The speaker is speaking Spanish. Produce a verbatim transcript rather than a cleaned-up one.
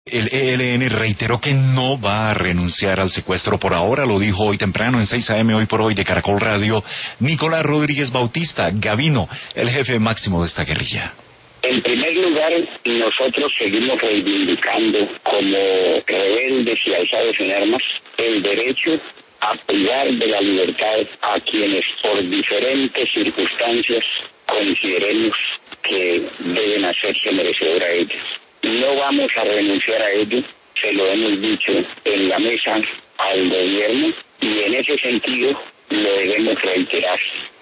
El E L N reiteró que no va a renunciar al secuestro por ahora, lo dijo hoy temprano en seis a eme Hoy por Hoy de Caracol Radio, Nicolás Rodríguez Bautista, Gavino, el jefe máximo de esta guerrilla. En primer lugar, nosotros seguimos reivindicando como rebeldes y alzados en armas el derecho a privar de la libertad a quienes por diferentes circunstancias consideremos que deben hacerse merecedor a ellas. No vamos a renunciar a ello, se lo hemos dicho en la mesa al gobierno y en ese sentido lo debemos reiterar.